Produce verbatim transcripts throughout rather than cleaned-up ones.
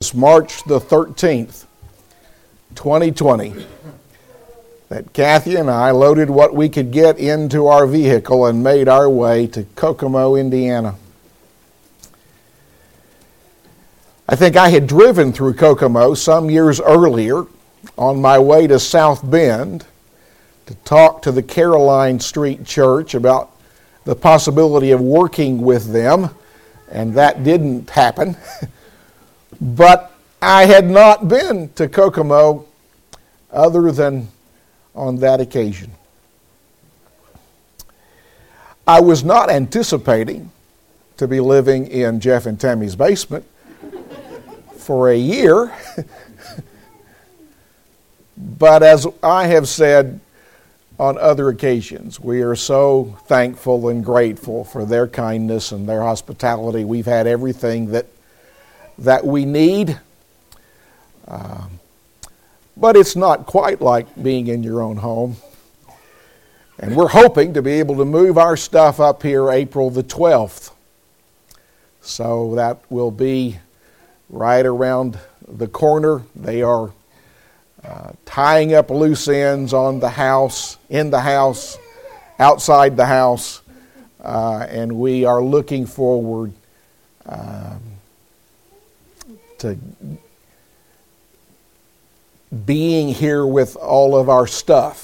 was March the thirteenth, twenty twenty, that Kathy and I loaded what we could get into our vehicle and made our way to Kokomo, Indiana. I think I had driven through Kokomo some years earlier on my way to South Bend to talk to the Caroline Street Church about the possibility of working with them, and that didn't happen. But I had not been to Kokomo other than on that occasion. I was not anticipating to be living in Jeff and Tammy's basement for a year, but as I have said on other occasions, we are so thankful and grateful for their kindness and their hospitality. We've had everything that that we need, um, but it's not quite like being in your own home. And we're hoping to be able to move our stuff up here April the twelfth. So that will be right around the corner. They are uh, tying up loose ends on the house, in the house, outside the house, uh, and we are looking forward um, to being here with all of our stuff.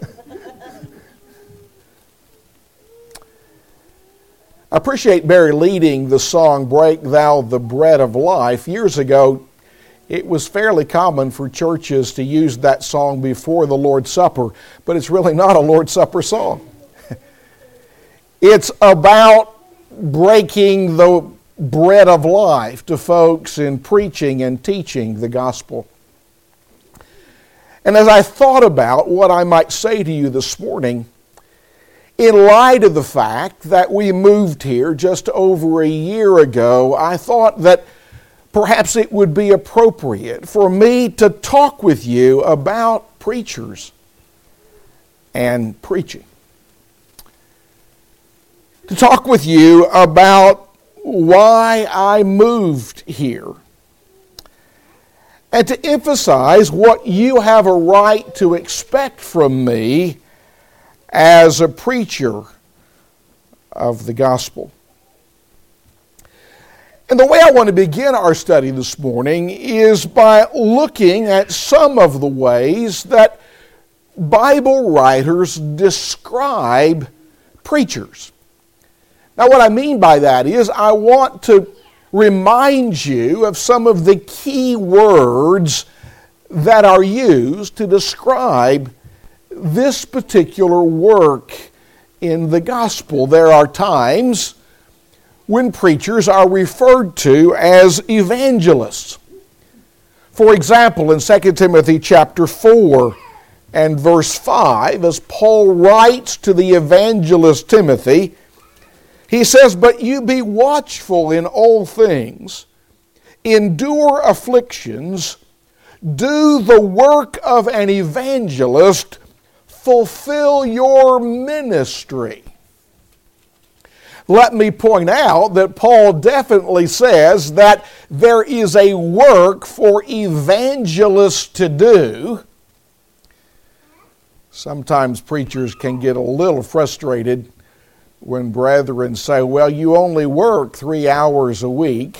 I appreciate Barry leading the song, "Break Thou the Bread of Life." Years ago, it was fairly common for churches to use that song before the Lord's Supper, but it's really not a Lord's Supper song. It's about breaking the bread of life to folks in preaching and teaching the gospel. And as I thought about what I might say to you this morning, in light of the fact that we moved here just over a year ago, I thought that perhaps it would be appropriate for me to talk with you about preachers and preaching. To talk with you about why I moved here. And to emphasize what you have a right to expect from me as a preacher of the gospel. And the way I want to begin our study this morning is by looking at some of the ways that Bible writers describe preachers. Now, what I mean by that is I want to remind you of some of the key words that are used to describe this particular work in the gospel. There are times when preachers are referred to as evangelists. For example, in Second Timothy chapter four and verse five, as Paul writes to the evangelist Timothy, he says, "But you be watchful in all things, endure afflictions, do the work of an evangelist, fulfill your ministry." Let me point out that Paul definitely says that there is a work for evangelists to do. Sometimes preachers can get a little frustrated when brethren say, "Well, you only work three hours a week."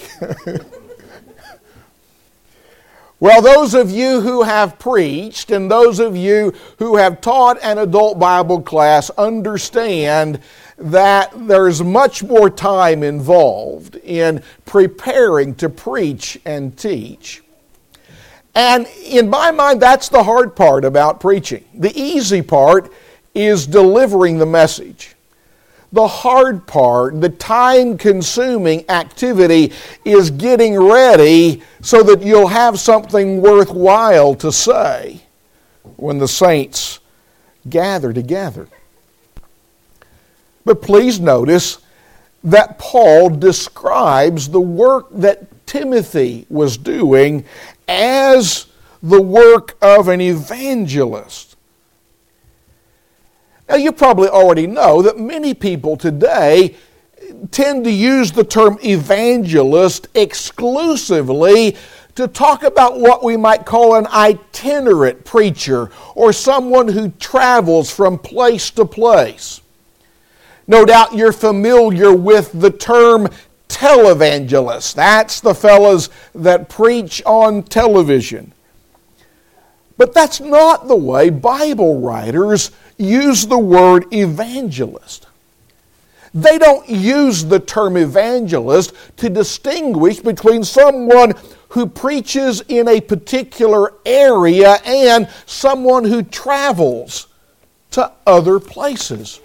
Well, those of you who have preached and those of you who have taught an adult Bible class understand that there's much more time involved in preparing to preach and teach. And in my mind, that's the hard part about preaching. The easy part is delivering the message. The hard part, the time-consuming activity, is getting ready so that you'll have something worthwhile to say when the saints gather together. But please notice that Paul describes the work that Timothy was doing as the work of an evangelist. Now, you probably already know that many people today tend to use the term evangelist exclusively to talk about what we might call an itinerant preacher, or someone who travels from place to place. No doubt you're familiar with the term televangelist. That's the fellows that preach on television. But that's not the way Bible writers use the word evangelist. They don't use the term evangelist to distinguish between someone who preaches in a particular area and someone who travels to other places.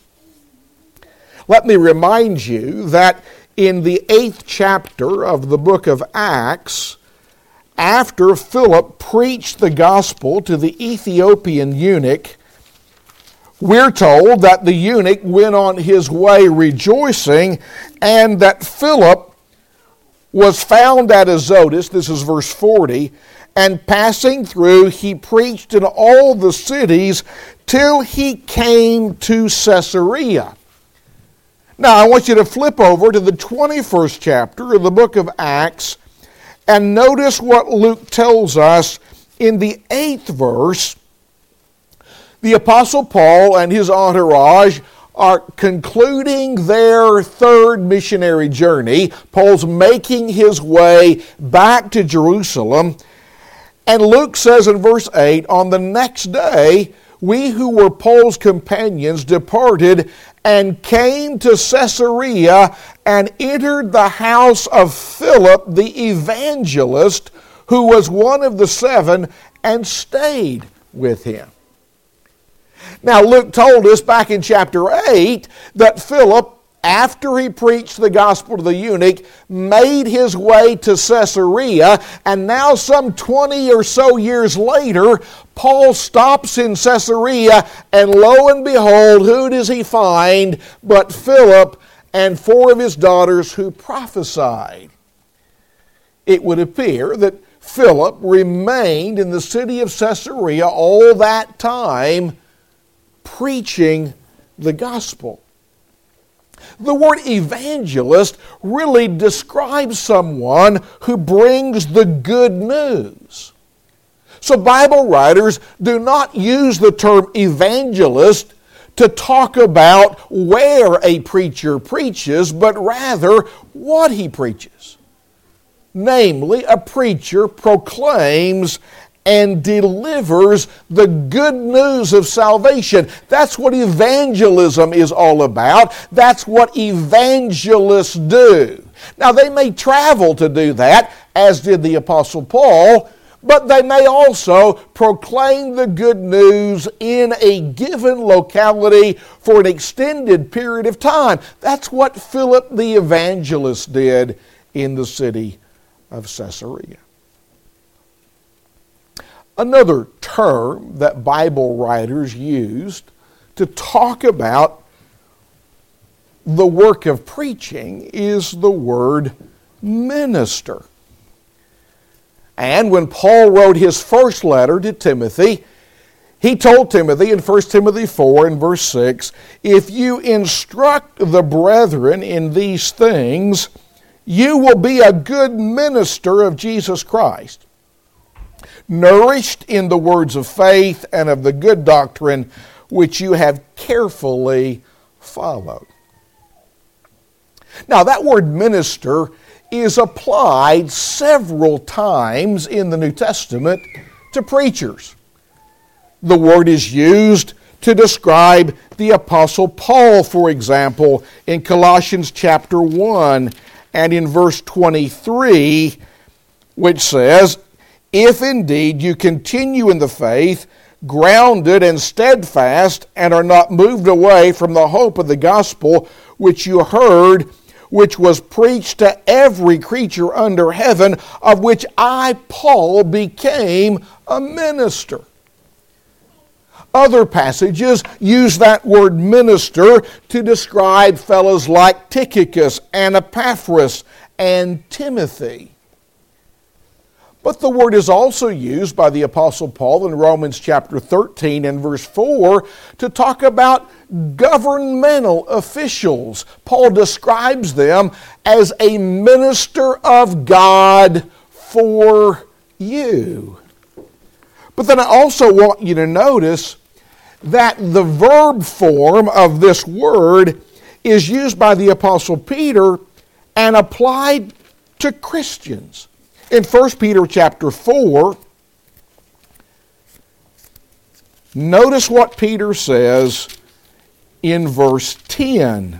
Let me remind you that in the eighth chapter of the book of Acts, after Philip preached the gospel to the Ethiopian eunuch, we're told that the eunuch went on his way rejoicing, and that Philip was found at Azotus, this is verse forty, and passing through he preached in all the cities till he came to Caesarea. Now I want you to flip over to the twenty-first chapter of the book of Acts and notice what Luke tells us in the eighth verse. The Apostle Paul and his entourage are concluding their third missionary journey. Paul's making his way back to Jerusalem. And Luke says in verse eight, on the next day, we who were Paul's companions departed and came to Caesarea and entered the house of Philip the evangelist, who was one of the seven, and stayed with him. Now, Luke told us back in chapter eight that Philip, after he preached the gospel to the eunuch, made his way to Caesarea, and now some twenty or so years later, Paul stops in Caesarea, and lo and behold, who does he find but Philip and four of his daughters who prophesied? It would appear that Philip remained in the city of Caesarea all that time, preaching the gospel. The word evangelist really describes someone who brings the good news. So Bible writers do not use the term evangelist to talk about where a preacher preaches, but rather what he preaches. Namely, a preacher proclaims and delivers the good news of salvation. That's what evangelism is all about. That's what evangelists do. Now, they may travel to do that, as did the Apostle Paul, but they may also proclaim the good news in a given locality for an extended period of time. That's what Philip the evangelist did in the city of Caesarea. Another term that Bible writers used to talk about the work of preaching is the word minister. And when Paul wrote his first letter to Timothy, he told Timothy in First Timothy four and verse six, if you instruct the brethren in these things, you will be a good minister of Jesus Christ, nourished in the words of faith and of the good doctrine which you have carefully followed. Now, that word minister is applied several times in the New Testament to preachers. The word is used to describe the Apostle Paul, for example, in Colossians chapter one and in verse twenty-three, which says, if indeed you continue in the faith, grounded and steadfast, and are not moved away from the hope of the gospel which you heard, which was preached to every creature under heaven, of which I, Paul, became a minister. Other passages use that word minister to describe fellows like Tychicus and Epaphras and Timothy. But the word is also used by the Apostle Paul in Romans chapter thirteen and verse four to talk about governmental officials. Paul describes them as a minister of God for you. But then I also want you to notice that the verb form of this word is used by the Apostle Peter and applied to Christians. In First Peter chapter four, notice what Peter says in verse ten.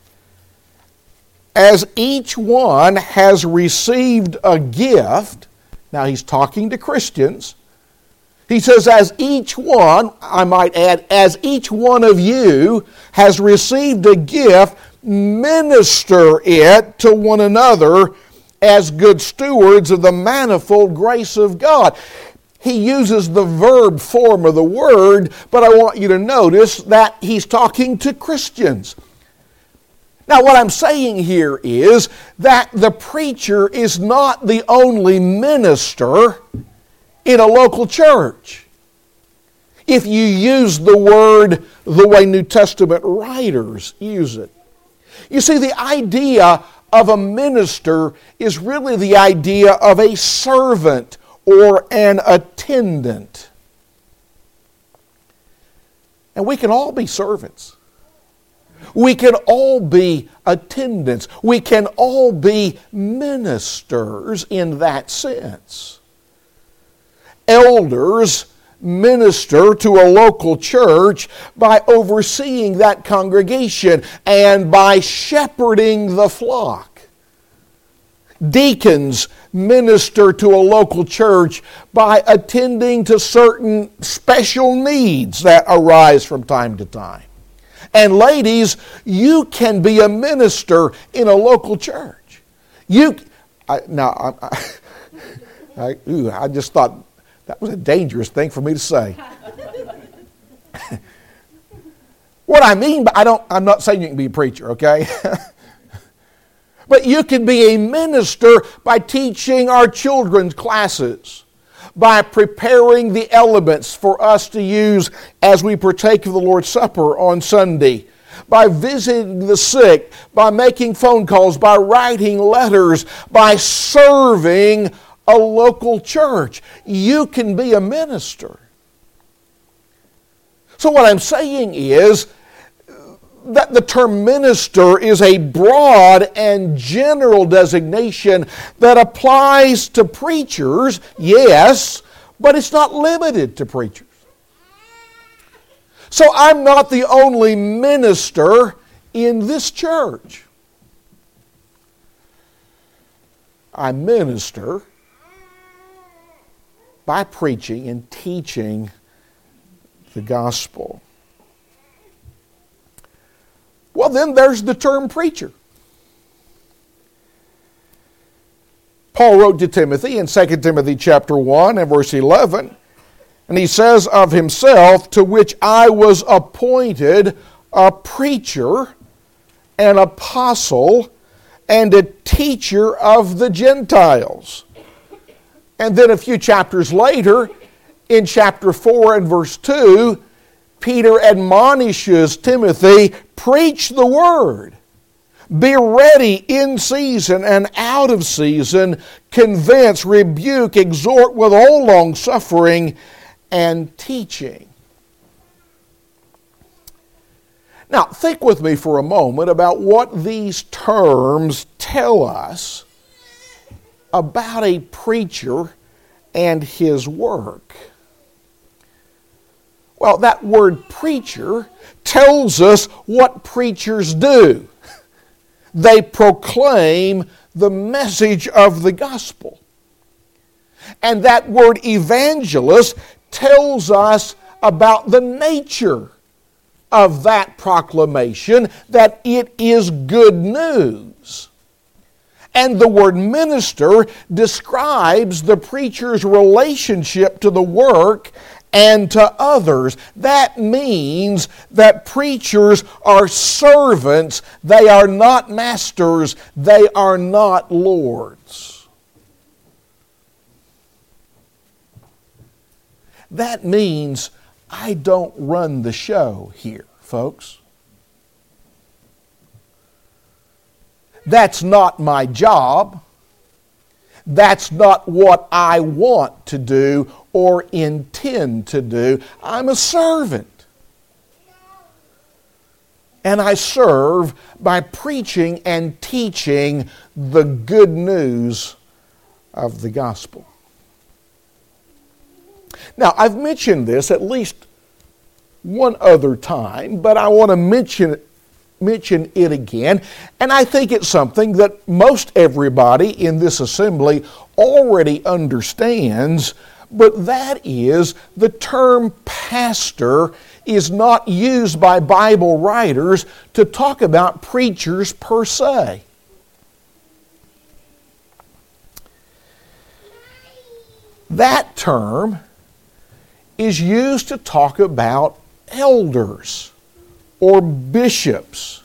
As each one has received a gift, now he's talking to Christians, he says, as each one, I might add, as each one of you has received a gift, minister it to one another as good stewards of the manifold grace of God. He uses the verb form of the word, but I want you to notice that he's talking to Christians. Now, what I'm saying here is that the preacher is not the only minister in a local church. If you use the word the way New Testament writers use it. You see, the idea of a minister is really the idea of a servant or an attendant. And we can all be servants. We can all be attendants. We can all be ministers in that sense. Elders minister to a local church by overseeing that congregation and by shepherding the flock. Deacons minister to a local church by attending to certain special needs that arise from time to time. And ladies, you can be a minister in a local church. You, I, now, I, I, ooh, I just thought that was a dangerous thing for me to say. What I mean, but I don't. I'm not saying you can be a preacher, okay? But you can be a minister by teaching our children's classes, by preparing the elements for us to use as we partake of the Lord's Supper on Sunday, by visiting the sick, by making phone calls, by writing letters, by serving a local church. You can be a minister. So what I'm saying is that the term minister is a broad and general designation that applies to preachers, yes, but it's not limited to preachers. So I'm not the only minister in this church. I minister by preaching and teaching the gospel. Well, then there's the term preacher. Paul wrote to Timothy in Second Timothy chapter one and verse eleven, and he says of himself, to which I was appointed a preacher, an apostle, and a teacher of the Gentiles. And then a few chapters later, in chapter four and verse two, Peter admonishes Timothy, preach the word. Be ready in season and out of season. Convince, rebuke, exhort with all long suffering and teaching. Now, think with me for a moment about what these terms tell us about a preacher and his work. Well, that word preacher tells us what preachers do. They proclaim the message of the gospel. And that word evangelist tells us about the nature of that proclamation, that it is good news. And the word minister describes the preacher's relationship to the work and to others. That means that preachers are servants. They are not masters. They are not lords. That means I don't run the show here, folks. That's not my job. That's not what I want to do or intend to do. I'm a servant. And I serve by preaching and teaching the good news of the gospel. Now, I've mentioned this at least one other time, but I want to mention it, mention it again. And I think it's something that most everybody in this assembly already understands, but that is the term pastor is not used by Bible writers to talk about preachers per se. That term is used to talk about elders or bishops.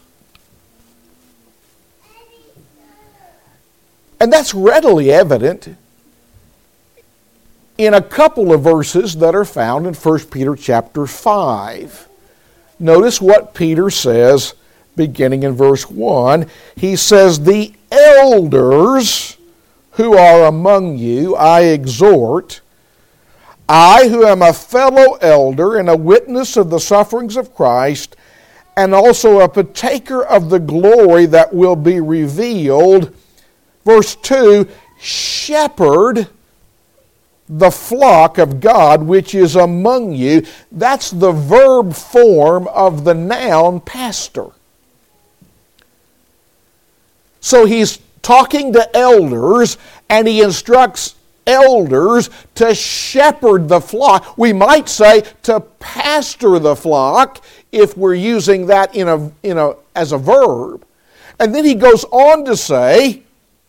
And that's readily evident in a couple of verses that are found in First Peter chapter five. Notice what Peter says beginning in verse one. He says, "The elders who are among you I exhort, I who am a fellow elder and a witness of the sufferings of Christ, and also a partaker of the glory that will be revealed." Verse two, "Shepherd the flock of God which is among you." That's the verb form of the noun pastor. So he's talking to elders, and he instructs elders to shepherd the flock. We might say to pastor the flock if we're using that in a, in a, as a verb. And then he goes on to say,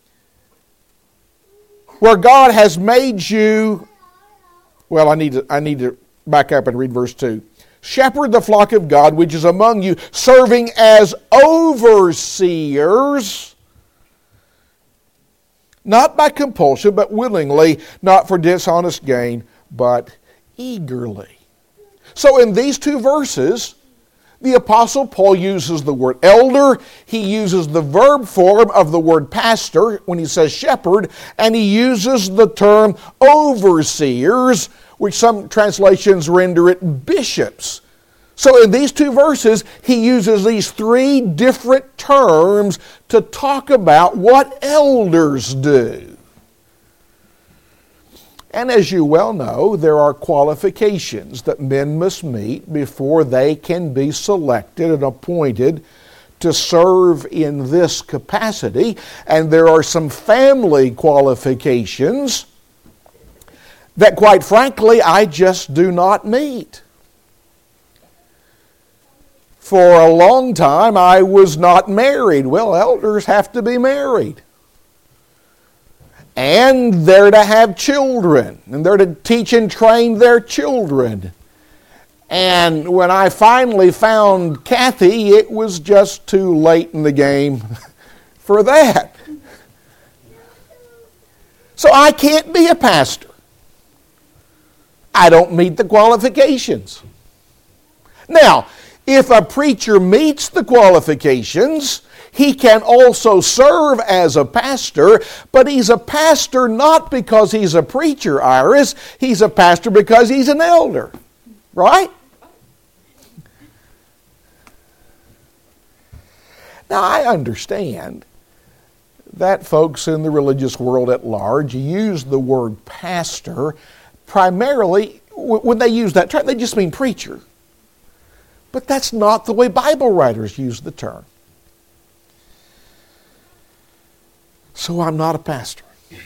where God has made you, well, I need to, I need to back up and read verse two. "Shepherd the flock of God which is among you, serving as overseers, not by compulsion, but willingly, not for dishonest gain, but eagerly." So in these two verses, the Apostle Paul uses the word elder, he uses the verb form of the word pastor when he says shepherd, and he uses the term overseers, which some translations render it bishops. So in these two verses, he uses these three different terms to talk about what elders do. And as you well know, there are qualifications that men must meet before they can be selected and appointed to serve in this capacity. And there are some family qualifications that, quite frankly, I just do not meet. For a long time, I was not married. Well, elders have to be married. And they're to have children, and they're to teach and train their children. And when I finally found Kathy, it was just too late in the game for that. So I can't be a pastor. I don't meet the qualifications. Now, if a preacher meets the qualifications, he can also serve as a pastor, but he's a pastor not because he's a preacher, Iris. He's a pastor because he's an elder. Right? Now, I understand that folks in the religious world at large use the word pastor primarily, when they use that term, they just mean preacher. But that's not the way Bible writers use the term. So I'm not a pastor.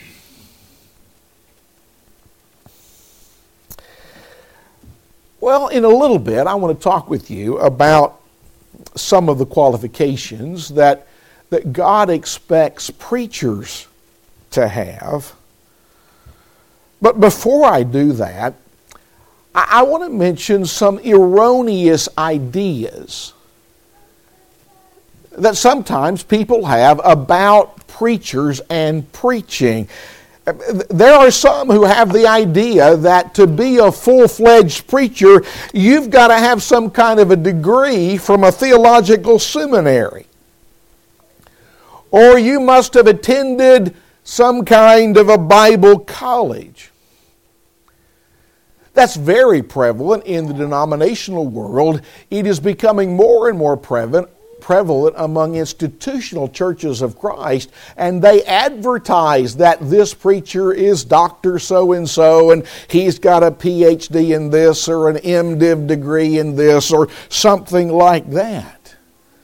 Well, in a little bit, I want to talk with you about some of the qualifications that, that God expects preachers to have. But before I do that, I, I want to mention some erroneous ideas that sometimes people have about preachers and preaching. There are some who have the idea that to be a full-fledged preacher, you've got to have some kind of a degree from a theological seminary. Or you must have attended some kind of a Bible college. That's very prevalent in the denominational world. It is becoming more and more prevalent prevalent among institutional churches of Christ, and they advertise that this preacher is Doctor so-and-so, and he's got a P H D in this, or an M Div degree in this, or something like that.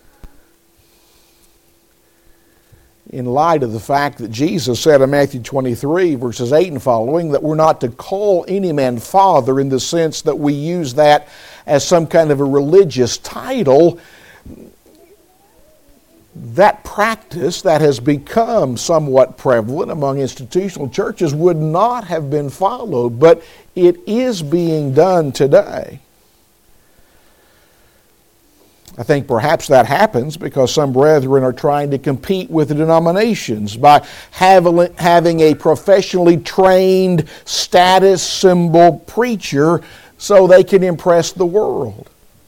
In light of the fact that Jesus said in Matthew twenty-three, verses eight and following, that we're not to call any man father in the sense that we use that as some kind of a religious title, that practice that has become somewhat prevalent among institutional churches would not have been followed, but it is being done today. I think perhaps that happens because some brethren are trying to compete with the denominations by having a professionally trained status symbol preacher so they can impress the world.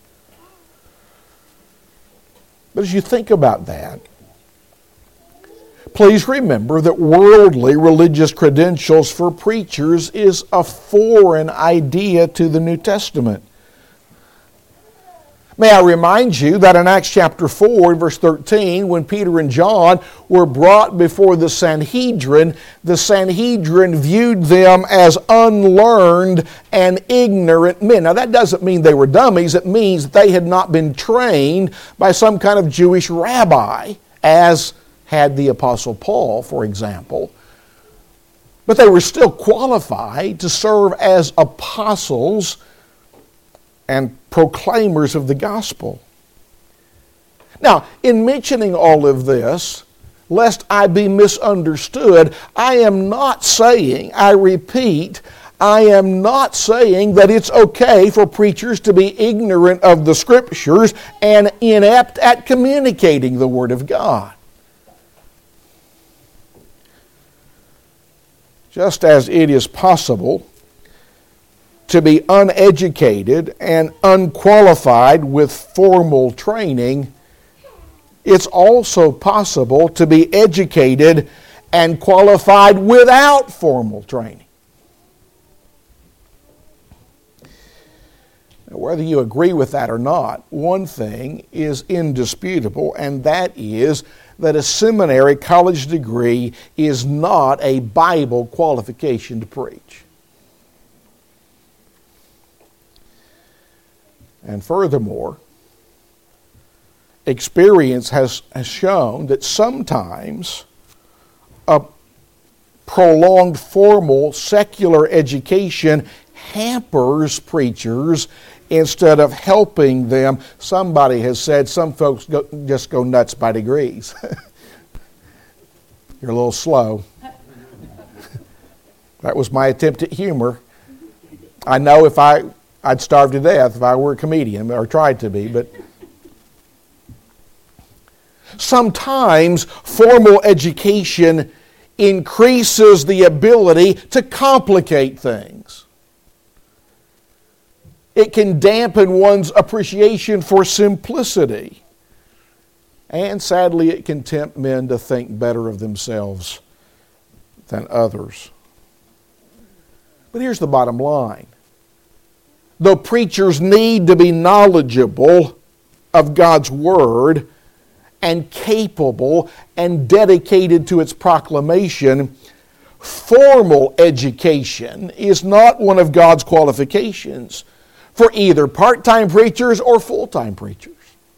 But as you think about that, please remember that worldly religious credentials for preachers is a foreign idea to the New Testament. May I remind you that in Acts chapter four, verse thirteen, when Peter and John were brought before the Sanhedrin, the Sanhedrin viewed them as unlearned and ignorant men. Now that doesn't mean they were dummies. It means that they had not been trained by some kind of Jewish rabbi, as had the Apostle Paul, for example. But they were still qualified to serve as apostles and proclaimers of the gospel. Now, in mentioning all of this, lest I be misunderstood, I am not saying, I repeat, I am not saying that it's okay for preachers to be ignorant of the Scriptures and inept at communicating the Word of God. Just as it is possible to be uneducated and unqualified with formal training, it's also possible to be educated and qualified without formal training. Now, whether you agree with that or not, one thing is indisputable, and that is that a seminary college degree is not a Bible qualification to preach. And furthermore, experience has, has shown that sometimes a prolonged formal secular education hampers preachers instead of helping them. Somebody has said some folks go, just go nuts by degrees. You're a little slow. That was my attempt at humor. I know if I... I'd starve to death if I were a comedian, or tried to be, but sometimes formal education increases the ability to complicate things. It can dampen one's appreciation for simplicity. And sadly, it can tempt men to think better of themselves than others. But here's the bottom line. Though preachers need to be knowledgeable of God's Word and capable and dedicated to its proclamation, formal education is not one of God's qualifications for either part-time preachers or full-time preachers.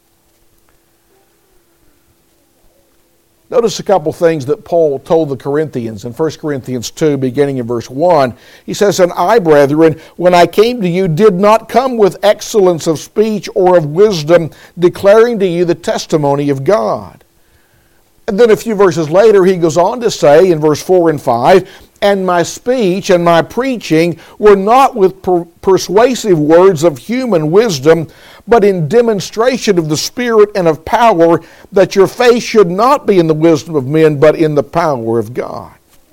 Notice a couple things that Paul told the Corinthians in First Corinthians two, beginning in verse one. He says, "And I, brethren, when I came to you, did not come with excellence of speech or of wisdom, declaring to you the testimony of God." And then a few verses later, he goes on to say in verse four and five, "And my speech and my preaching were not with per- persuasive words of human wisdom, but in demonstration of the Spirit and of power, that your faith should not be in the wisdom of men, but in the power of God."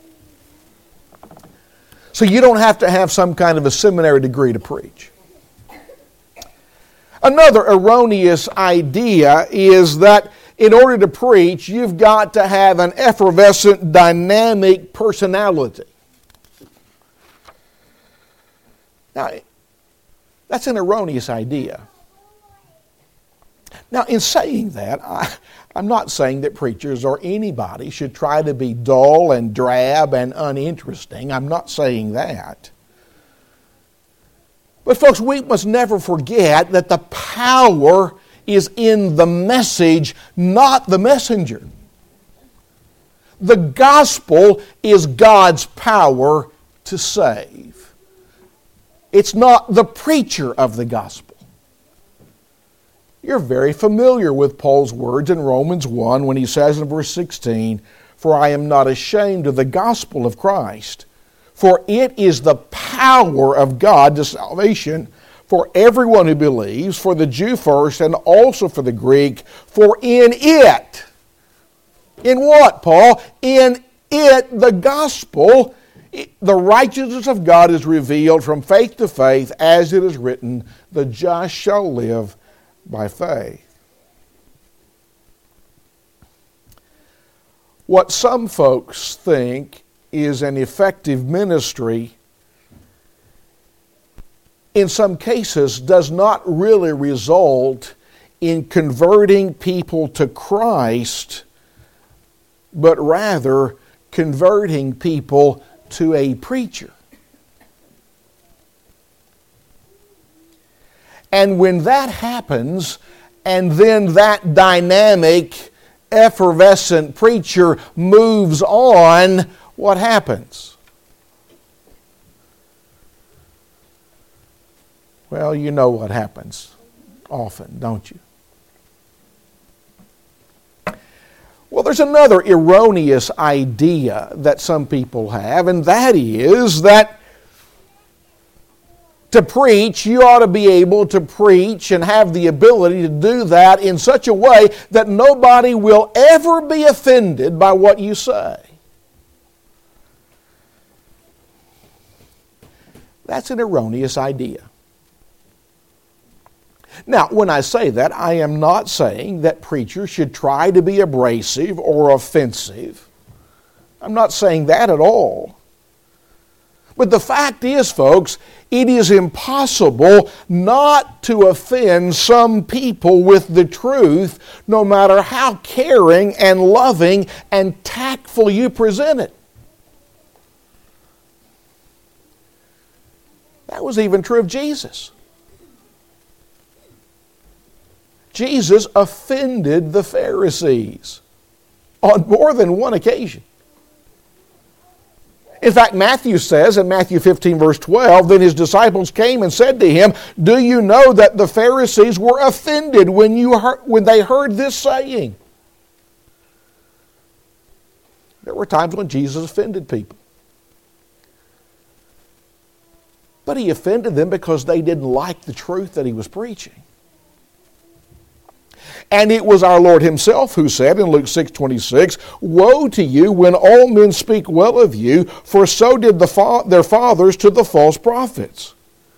So you don't have to have some kind of a seminary degree to preach. Another erroneous idea is that in order to preach, you've got to have an effervescent, dynamic personality. Now, that's an erroneous idea. Now, in saying that, I, I'm not saying that preachers or anybody should try to be dull and drab and uninteresting. I'm not saying that. But folks, we must never forget that the power is in the message, not the messenger. The gospel is God's power to save. It's not the preacher of the gospel. You're very familiar with Paul's words in Romans one when he says in verse sixteen, "For I am not ashamed of the gospel of Christ, for it is the power of God to salvation for everyone who believes, for the Jew first and also for the Greek, for in it," in what, Paul? In it, the gospel, the righteousness of God is revealed from faith to faith, as it is written, "The just shall live by faith." What some folks think is an effective ministry, in some cases, does not really result in converting people to Christ, but rather converting people to a preacher. And when that happens, and then that dynamic, effervescent preacher moves on, what happens? Well, you know what happens often, don't you? Well, there's another erroneous idea that some people have, and that is that to preach, you ought to be able to preach and have the ability to do that in such a way that nobody will ever be offended by what you say. That's an erroneous idea. Now, when I say that, I am not saying that preachers should try to be abrasive or offensive. I'm not saying that at all. But the fact is, folks, it is impossible not to offend some people with the truth, no matter how caring and loving and tactful you present it. That was even true of Jesus. Jesus offended the Pharisees on more than one occasion. In fact, Matthew says in Matthew fifteen, verse twelve, "Then his disciples came and said to him, 'Do you know that the Pharisees were offended when, you heard, when they heard this saying?'" There were times when Jesus offended people. But he offended them because they didn't like the truth that he was preaching. And it was our Lord himself who said in Luke six twenty-six, "Woe to you when all men speak well of you, for so did the fa- their fathers to the false prophets."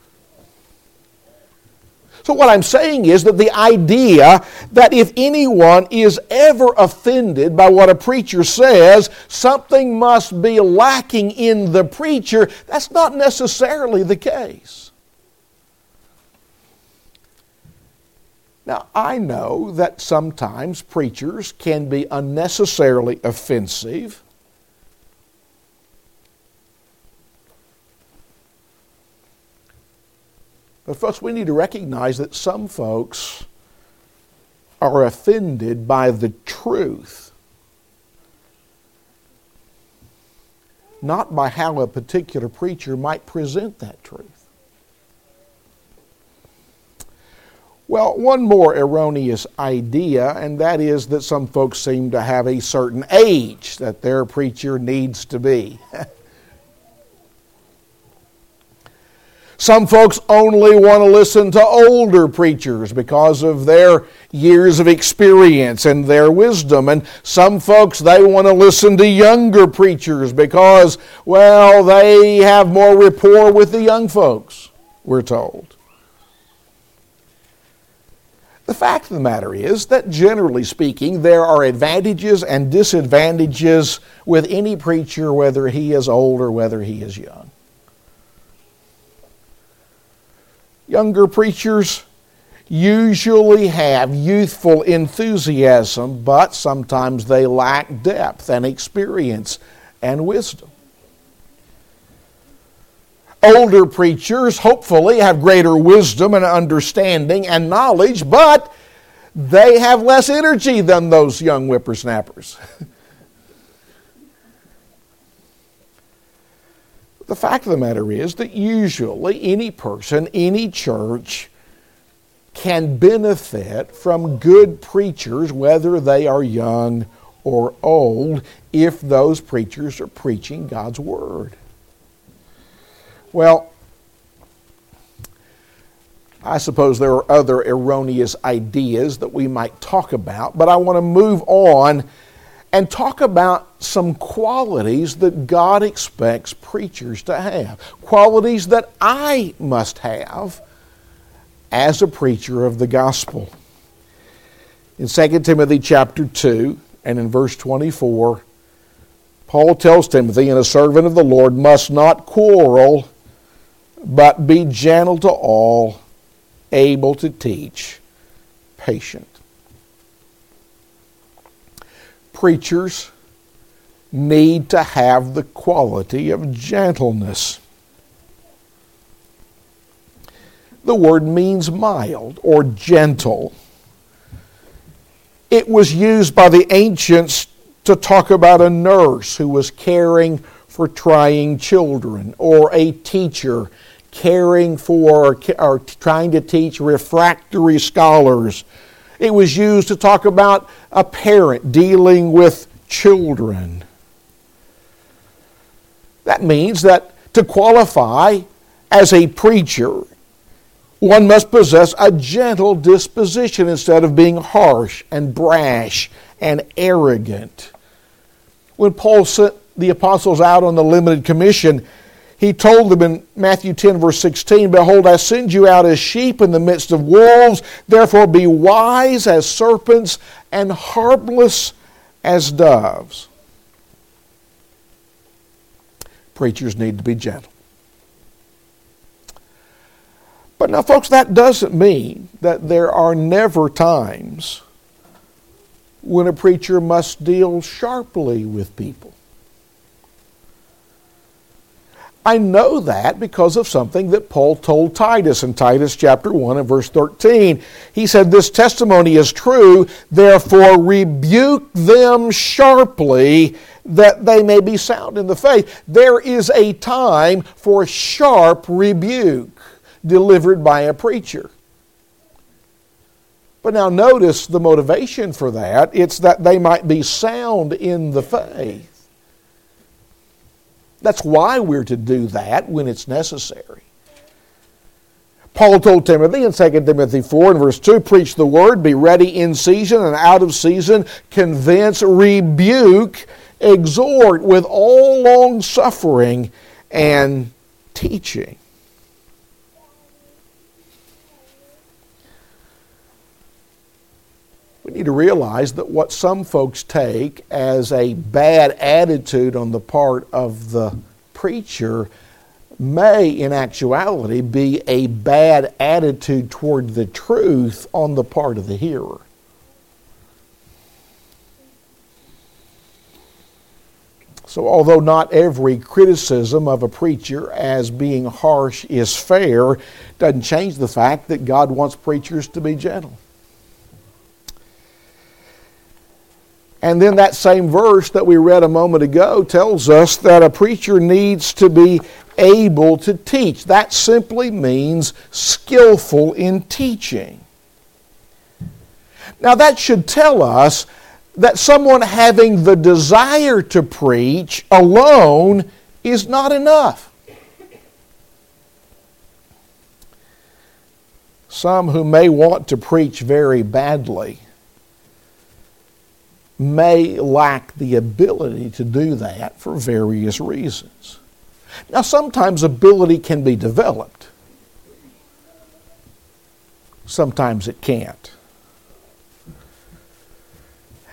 So what I'm saying is that the idea that if anyone is ever offended by what a preacher says, something must be lacking in the preacher, that's not necessarily the case. Now, I know that sometimes preachers can be unnecessarily offensive. But folks, we need to recognize that some folks are offended by the truth, not by how a particular preacher might present that truth. Well, one more erroneous idea, and that is that some folks seem to have a certain age that their preacher needs to be. Some folks only want to listen to older preachers because of their years of experience and their wisdom. And some folks, they want to listen to younger preachers because, well, they have more rapport with the young folks, we're told. The the fact of the matter is that generally speaking, there are advantages and disadvantages with any preacher, whether he is old or whether he is young. Younger preachers usually have youthful enthusiasm, but sometimes they lack depth and experience and wisdom. Older preachers hopefully have greater wisdom and understanding and knowledge, but they have less energy than those young whippersnappers. The fact of the matter is that usually any person, any church, can benefit from good preachers, whether they are young or old, if those preachers are preaching God's Word. Well, I suppose there are other erroneous ideas that we might talk about, but I want to move on and talk about some qualities that God expects preachers to have. Qualities that I must have as a preacher of the gospel. In Second Timothy chapter two and in verse twenty-four, Paul tells Timothy, "And a servant of the Lord must not quarrel, but be gentle to all, able to teach, patient." Preachers need to have the quality of gentleness. The word means mild or gentle. It was used by the ancients to talk about a nurse who was caring for trying children, or a teacher caring for or trying to teach refractory scholars. It was used to talk about a parent dealing with children. That means that to qualify as a preacher, one must possess a gentle disposition instead of being harsh and brash and arrogant. When Paul sent the apostles out on the limited commission, he told them in Matthew ten, verse sixteen, "Behold, I send you out as sheep in the midst of wolves. Therefore be wise as serpents and harmless as doves." Preachers need to be gentle. But now, folks, that doesn't mean that there are never times when a preacher must deal sharply with people. I know that because of something that Paul told Titus in Titus chapter one and verse thirteen. He said, "This testimony is true, therefore rebuke them sharply, that they may be sound in the faith." There is a time for sharp rebuke delivered by a preacher. But now notice the motivation for that. It's that they might be sound in the faith. That's why we're to do that when it's necessary. Paul told Timothy in Second Timothy four and verse two, "Preach the word, be ready in season and out of season, convince, rebuke, exhort with all long suffering and teaching." We need to realize that what some folks take as a bad attitude on the part of the preacher may, in actuality, be a bad attitude toward the truth on the part of the hearer. So although not every criticism of a preacher as being harsh is fair, doesn't change the fact that God wants preachers to be gentle. And then that same verse that we read a moment ago tells us that a preacher needs to be able to teach. That simply means skillful in teaching. Now that should tell us that someone having the desire to preach alone is not enough. Some who may want to preach very badly may lack the ability to do that for various reasons. Now, sometimes ability can be developed. Sometimes it can't.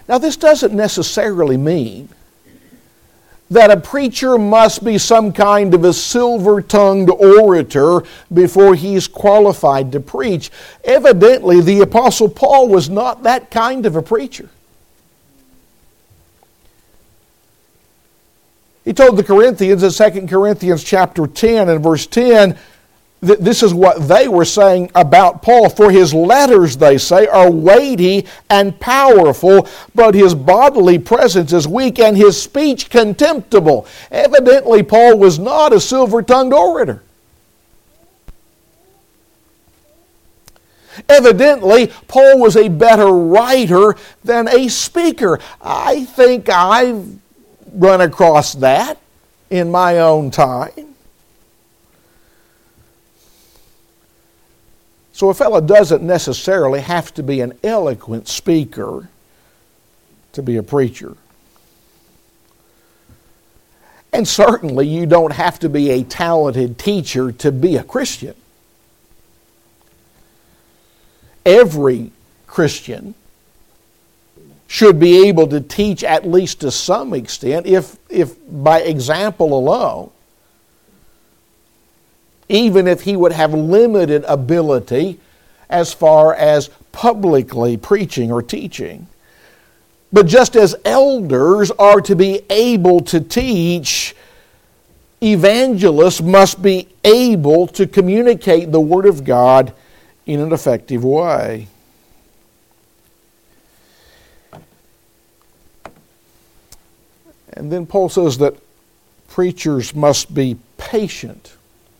Now, this doesn't necessarily mean that a preacher must be some kind of a silver-tongued orator before he's qualified to preach. Evidently, the Apostle Paul was not that kind of a preacher. He told the Corinthians in Second Corinthians chapter ten and verse ten, that this is what they were saying about Paul. For his letters, they say, are weighty and powerful, but his bodily presence is weak and his speech contemptible. Evidently, Paul was not a silver-tongued orator. Evidently, Paul was a better writer than a speaker. I think I've run across that in my own time. So a fellow doesn't necessarily have to be an eloquent speaker to be a preacher. And certainly you don't have to be a talented teacher to be a Christian. Every Christian should be able to teach at least to some extent, if, if by example alone. Even if he would have limited ability as far as publicly preaching or teaching. But just as elders are to be able to teach, evangelists must be able to communicate the Word of God in an effective way. And then Paul says that preachers must be patient.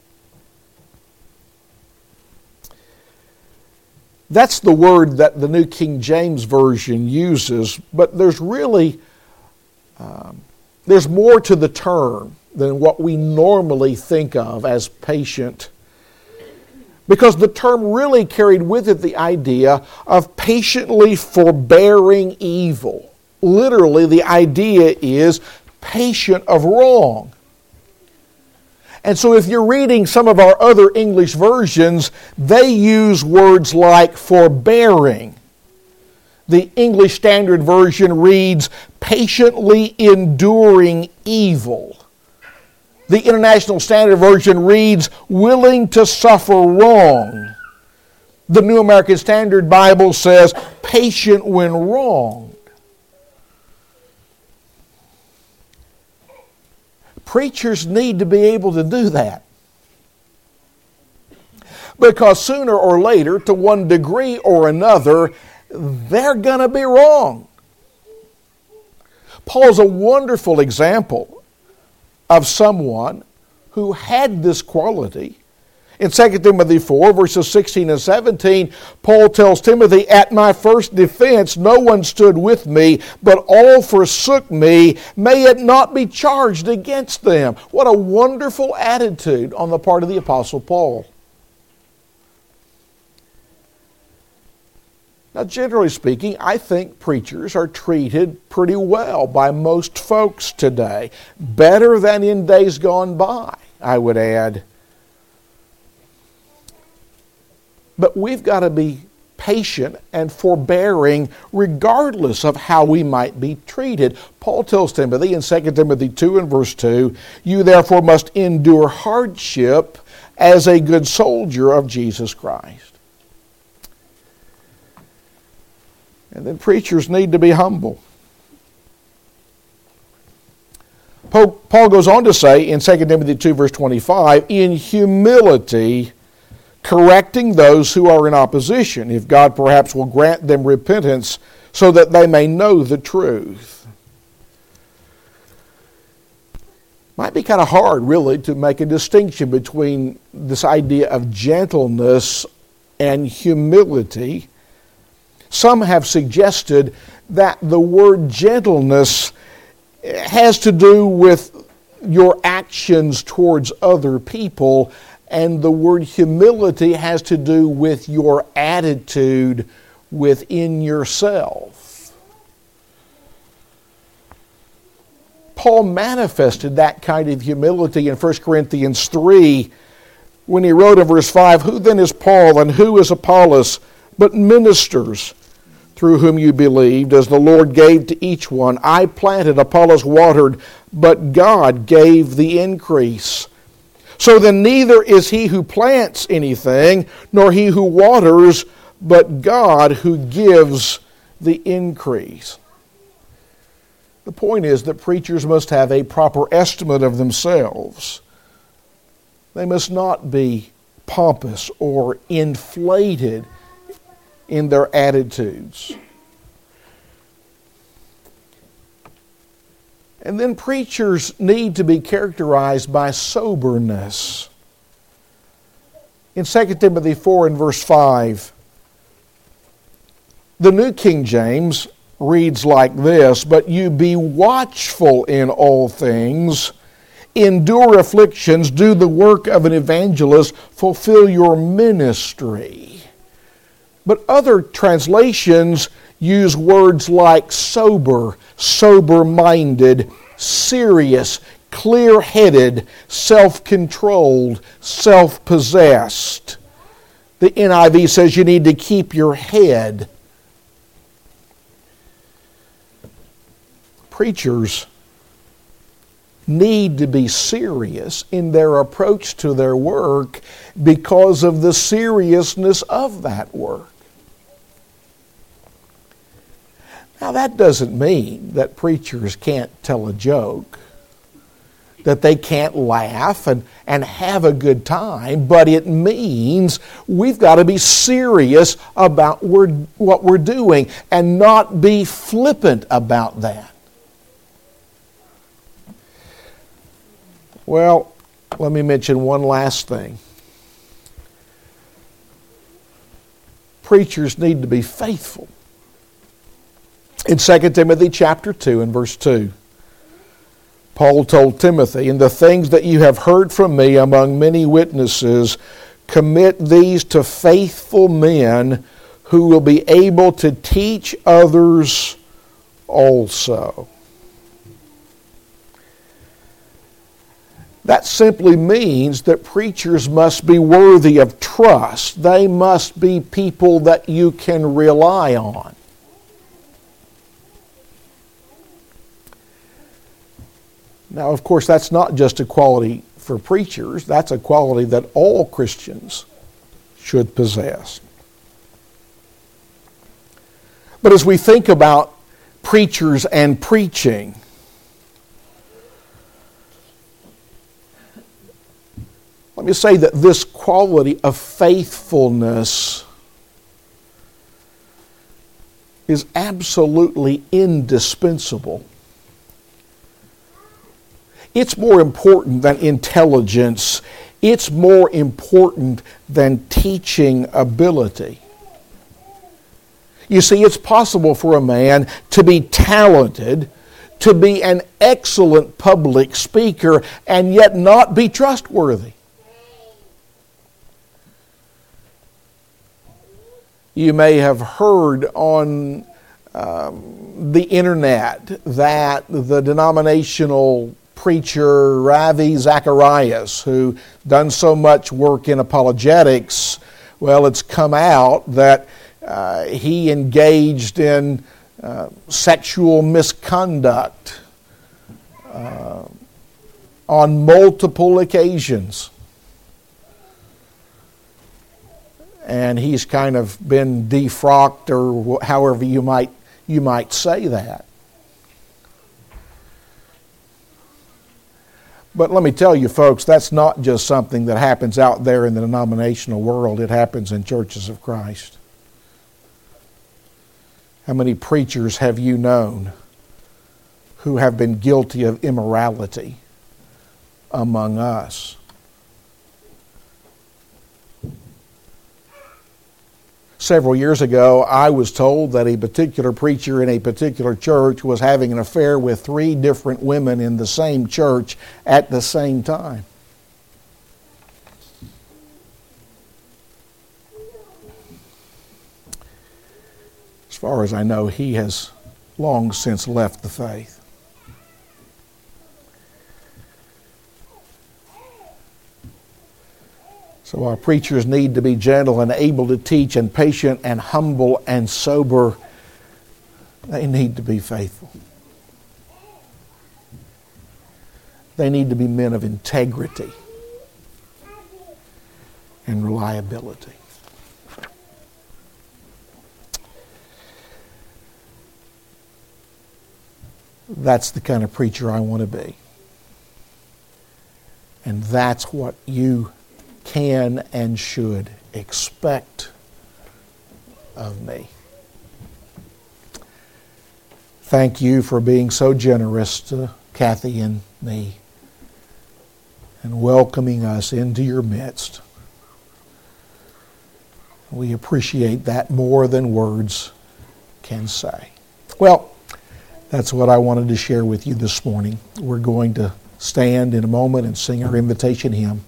That's the word that the New King James Version uses, but there's really, um, there's more to the term than what we normally think of as patient. Because the term really carried with it the idea of patiently forbearing evil. Literally, the idea is patient of wrong. And so if you're reading some of our other English versions, they use words like forbearing. The English Standard Version reads, patiently enduring evil. The International Standard Version reads, willing to suffer wrong. The New American Standard Bible says, patient when wronged. Preachers need to be able to do that. Because sooner or later, to one degree or another, they're going to be wrong. Paul's a wonderful example of someone who had this quality. In Second Timothy four, verses sixteen and seventeen, Paul tells Timothy, at my first defense no one stood with me, but all forsook me. May it not be charged against them. What a wonderful attitude on the part of the Apostle Paul. Now, generally speaking, I think preachers are treated pretty well by most folks today. Better than in days gone by, I would add. But we've got to be patient and forbearing regardless of how we might be treated. Paul tells Timothy in Second Timothy two and verse two, you therefore must endure hardship as a good soldier of Jesus Christ. And then preachers need to be humble. Paul goes on to say in Second Timothy two verse twenty-five, in humility correcting those who are in opposition, if God perhaps will grant them repentance so that they may know the truth. Might be kind of hard, really, to make a distinction between this idea of gentleness and humility. Some have suggested that the word gentleness has to do with your actions towards other people, and the word humility has to do with your attitude within yourself. Paul manifested that kind of humility in First Corinthians three when he wrote in verse five, who then is Paul and who is Apollos, but ministers through whom you believed, as the Lord gave to each one. I planted, Apollos watered, but God gave the increase. So then neither is he who plants anything, nor he who waters, but God who gives the increase. The point is that preachers must have a proper estimate of themselves. They must not be pompous or inflated in their attitudes. And then preachers need to be characterized by soberness. In Second Timothy four and verse five, the New King James reads like this, "But you be watchful in all things, endure afflictions, do the work of an evangelist, fulfill your ministry." But other translations use words like sober, sober-minded, serious, clear-headed, self-controlled, self-possessed. The N I V says you need to keep your head. Preachers need to be serious in their approach to their work because of the seriousness of that work. Now, that doesn't mean that preachers can't tell a joke, that they can't laugh and, and have a good time, but it means we've got to be serious about we're, what we're doing and not be flippant about that. Well, let me mention one last thing. Preachers need to be faithful. In Second Timothy chapter two and verse two, Paul told Timothy, "In the things that you have heard from me among many witnesses, commit these to faithful men who will be able to teach others also." That simply means that preachers must be worthy of trust. They must be people that you can rely on. Now, of course, that's not just a quality for preachers. That's a quality that all Christians should possess. But as we think about preachers and preaching, let me say that this quality of faithfulness is absolutely indispensable. It's more important than intelligence. It's more important than teaching ability. You see, it's possible for a man to be talented, to be an excellent public speaker, and yet not be trustworthy. You may have heard on um, the internet that the denominational preacher Ravi Zacharias, who done so much work in apologetics, well, it's come out that uh, he engaged in uh, sexual misconduct uh, on multiple occasions. And he's kind of been defrocked, or however you might you might say that. But let me tell you, folks, that's not just something that happens out there in the denominational world. It happens in churches of Christ. How many preachers have you known who have been guilty of immorality among us? Several years ago, I was told that a particular preacher in a particular church was having an affair with three different women in the same church at the same time. As far as I know, he has long since left the faith. So our preachers need to be gentle and able to teach and patient and humble and sober They need to be faithful. They need to be men of integrity and reliability. That's the kind of preacher I want to be. And that's what you can and should expect of me. Thank you for being so generous to Kathy and me and welcoming us into your midst. We appreciate that more than words can say. Well, that's what I wanted to share with you this morning. We're going to stand in a moment and sing our invitation hymn.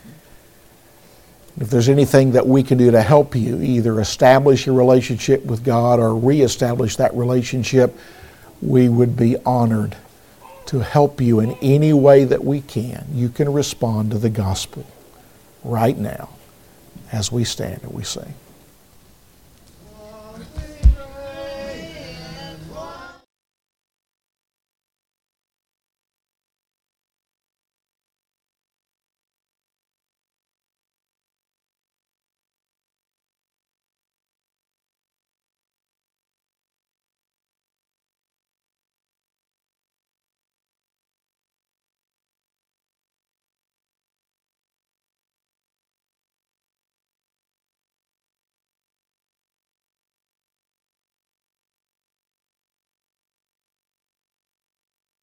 If there's anything that we can do to help you either establish your relationship with God or reestablish that relationship, we would be honored to help you in any way that we can. You can respond to the gospel right now as we stand and we sing.